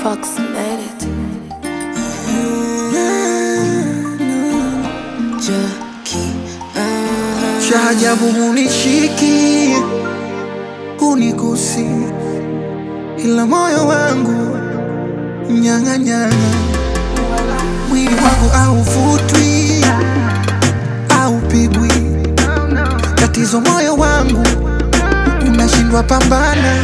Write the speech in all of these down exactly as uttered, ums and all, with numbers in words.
approximated. Cha ajabu hunishiki, hunigusi, ila moyo wangu nyang'anyana. Mwili wangu hauvutwi, haupigwi. Tatizo moyo wangu unashindwa pambana.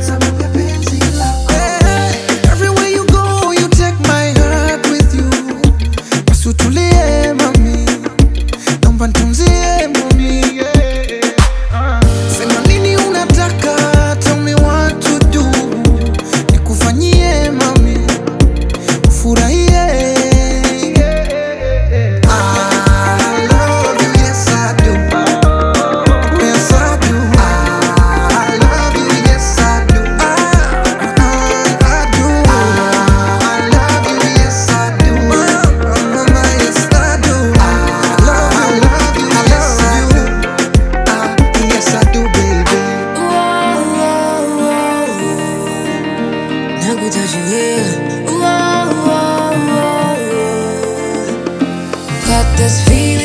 Everywhere you go, you take my heart with you. Basi utulie mami, naomba nitunzie mami. Sema nini unataka, tell me what to do. Nikufanyie mami, ufurahie. Got this feeling